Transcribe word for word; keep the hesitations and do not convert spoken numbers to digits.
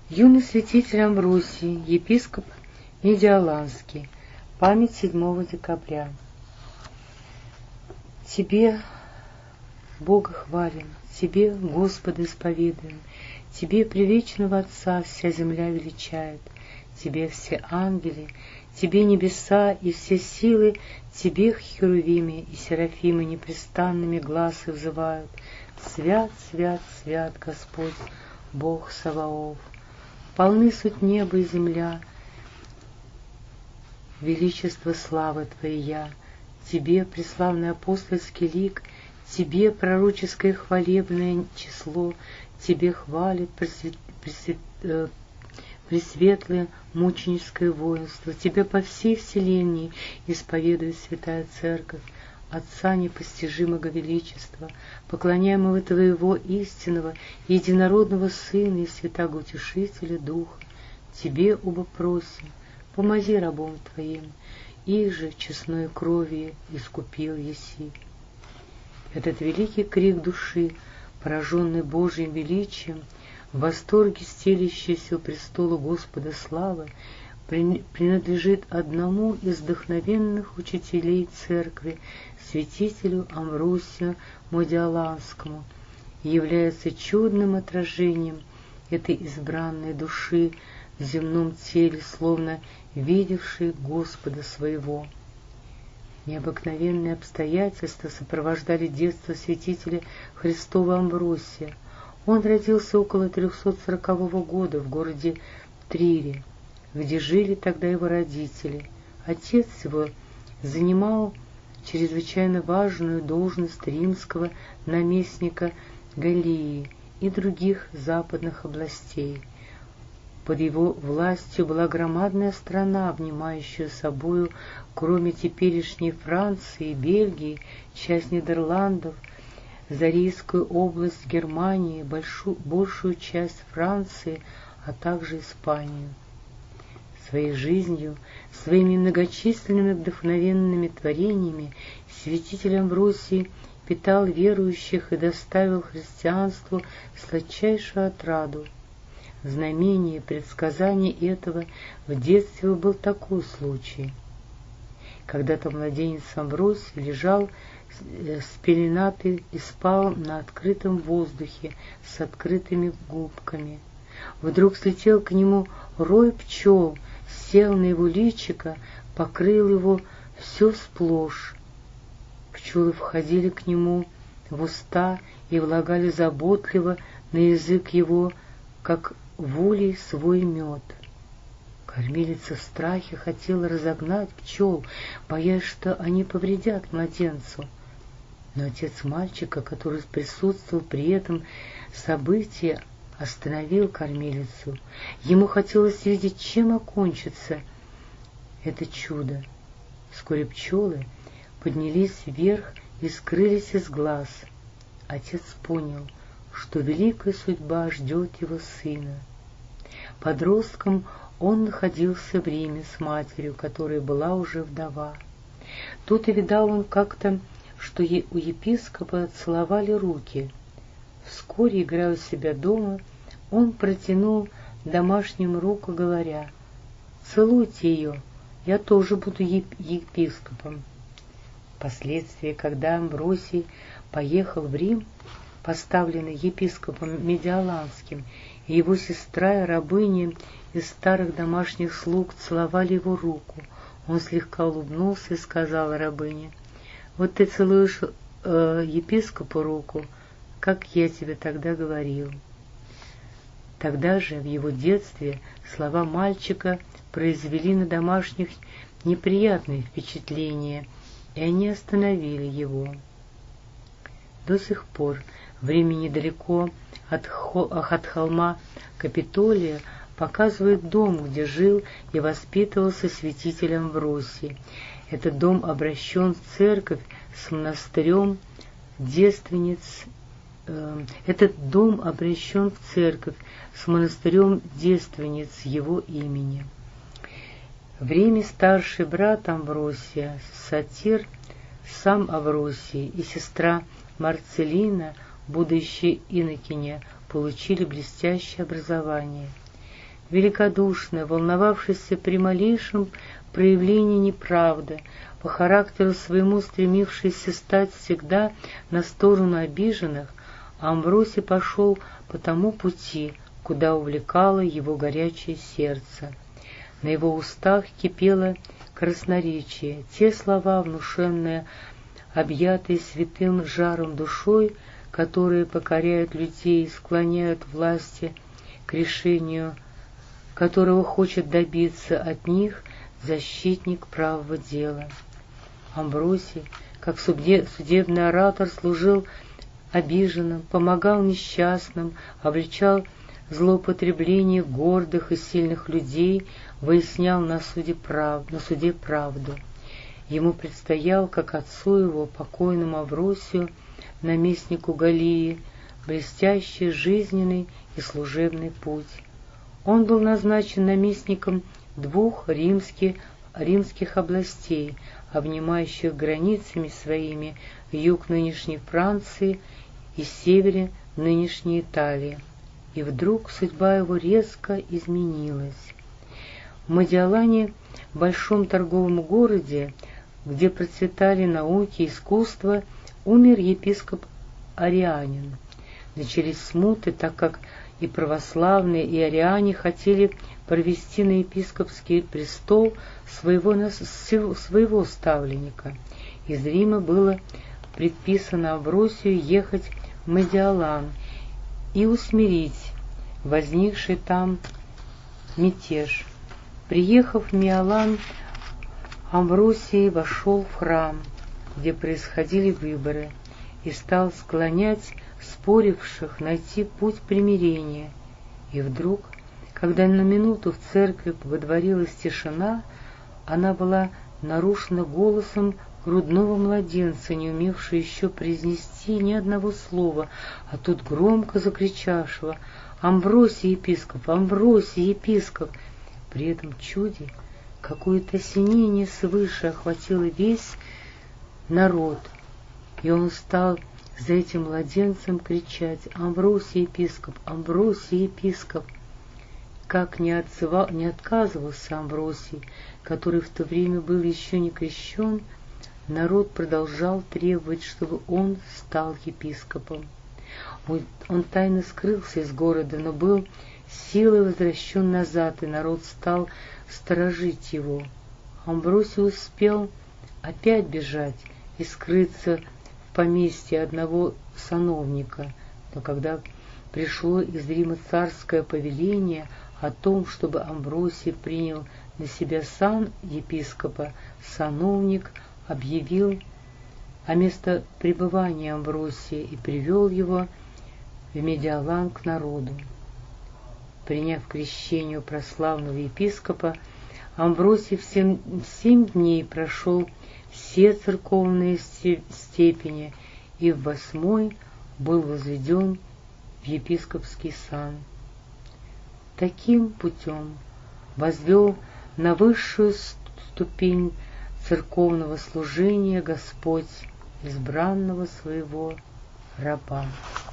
Юный святитель Амвросий, епископ Медиаланский. Память седьмого декабря. Тебе, Бога хвалим, Тебе, Господа, исповедуем, Тебе, привечного Отца, вся земля величает, Тебе все ангели, Тебе небеса и все силы, Тебе херувимы и серафимы непрестанными гласы взывают. Свят, свят, свят Господь, Бог Саваоф. Полны суть неба и земля, величество славы Твоя. Тебе, преславный апостольский лик, Тебе, пророческое хвалебное число, Тебе хвалит пресвет... пресвет... э... пресветлое мученическое воинство, Тебе по всей вселенной исповедует Святая Церковь, Отца непостижимого величества, поклоняемого Твоего истинного, единородного Сына и Святаго Утешителя Духа. Тебе оба просим, помоги рабам Твоим, их же честной кровью искупил еси. Этот великий крик души, пораженный Божьим величием, в восторге стелящийся у престола Господа славы, принадлежит одному из вдохновенных учителей Церкви, святителю Амвросию Медиаланскому, и является чудным отражением этой избранной души в земном теле, словно видевшей Господа своего. Необыкновенные обстоятельства сопровождали детство святителя Христова Амвросия. Он родился около трехсот сорокового года в городе Трире, где жили тогда его родители. Отец его занимал чрезвычайно важную должность римского наместника Галлии и других западных областей. Под его властью была громадная страна, обнимающая собою, кроме теперешней Франции и Бельгии, часть Нидерландов, Зарийскую область Германии, большую, большую часть Франции, а также Испанию. Своей жизнью, своими многочисленными вдохновенными творениями святитель Амвросий питал верующих и доставил христианству сладчайшую отраду. Знамение предсказание этого в детстве был такой случай. Когда-то младенец Амвросий лежал спеленатый и спал на открытом воздухе с открытыми губками. Вдруг слетел к нему рой пчел, сел на его личико, покрыл его все сплошь. Пчелы входили к нему в уста и влагали заботливо на язык его, как в улей, свой мед. Кормилица в страхе хотела разогнать пчел, боясь, что они повредят младенцу. Но отец мальчика, который присутствовал при этом событии, остановил кормилицу. Ему хотелось видеть, чем окончится это чудо. Вскоре пчелы поднялись вверх и скрылись из глаз. Отец понял, что великая судьба ждет его сына. Подростком он находился в Риме с матерью, которая была уже вдова. Тут и видал он как-то, что у епископа целовали руки. Вскоре, играя у себя дома, он протянул домашнему руку, говоря: «Целуйте ее, я тоже буду епископом». Впоследствии, когда Амвросий поехал в Рим, поставленный епископом Медиаланским, и его сестра и рабыня из старых домашних слуг целовали его руку, он слегка улыбнулся и сказал рабыне: «Вот ты целуешь э, епископу руку, как я тебе тогда говорил». Тогда же, в его детстве, слова мальчика произвели на домашних неприятные впечатления, и они остановили его. До сих пор в Риме недалеко от, хо- от холма Капитолия показывает дом, где жил и воспитывался святитель Амвросий. Этот дом обращен в церковь с монастырем девственниц. Э, этот дом обращен в церковь с монастырем девственниц его имени. В Риме старший брат Амвросия, Сатир, сам Амвросий и сестра Марцеллина, будущие инокиня, получили блестящее образование. великодушное, волновавшееся при малейшем проявлении неправды, по характеру своему стремившееся стать всегда на сторону обиженных, Амвросий пошел по тому пути, куда увлекало его горячее сердце. На его устах кипело красноречие, те слова, внушенные, объятые святым жаром душой, которые покоряют людей и склоняют власти к решению, которого хочет добиться от них защитник правого дела. Амвросий, как судебный оратор, служил обиженным, помогал несчастным, обличал злоупотребление гордых и сильных людей, выяснял на суде, прав... на суде правду. Ему предстоял, как отцу его, покойному Амвросию, наместнику Галлии, блестящий жизненный и служебный путь. Он был назначен наместником двух римских, римских областей, обнимающих границами своими юг нынешней Франции и севере нынешней Италии. И вдруг судьба его резко изменилась. В Медиолане, большом торговом городе, где процветали науки и искусство, умер епископ Арианин. Начались смуты, так как и православные, и ариане хотели провести на епископский престол своего, своего ставленника. Из Рима было предписано Амвросию ехать в Медиолан и усмирить возникший там мятеж. Приехав в Медиолан, Амвросий вошел в храм, где происходили выборы, и стал склонять споривших найти путь примирения. И вдруг, когда на минуту в церкви водворилась тишина, она была нарушена голосом грудного младенца, не умевшего еще произнести ни одного слова, а тут громко закричавшего: «Амвросий епископ! Амвросий епископ!» При этом чуде какое-то осенение свыше охватило весь народ, и он стал за этим младенцем кричать: «Амвросий епископ! Амвросий епископ!» Как не, отзывал, не отказывался Амвросий, который в то время был еще не крещен, народ продолжал требовать, чтобы он стал епископом. Он, он тайно скрылся из города, но был силой возвращен назад, и народ стал сторожить его. Амвросий успел опять бежать и скрыться в поместье одного сановника, но когда пришло из Рима царское повеление о том, чтобы Амвросий принял на себя сан епископа, сановник объявил о место пребывания Амвросия и привел его в Медиолан к народу. Приняв крещение прославного епископа, Амвросий в семь, семь дней прошел все церковные степени и в восьмой был возведен в епископский сан. Таким путем возвел на высшую ступень церковного служения Господь избранного своего раба.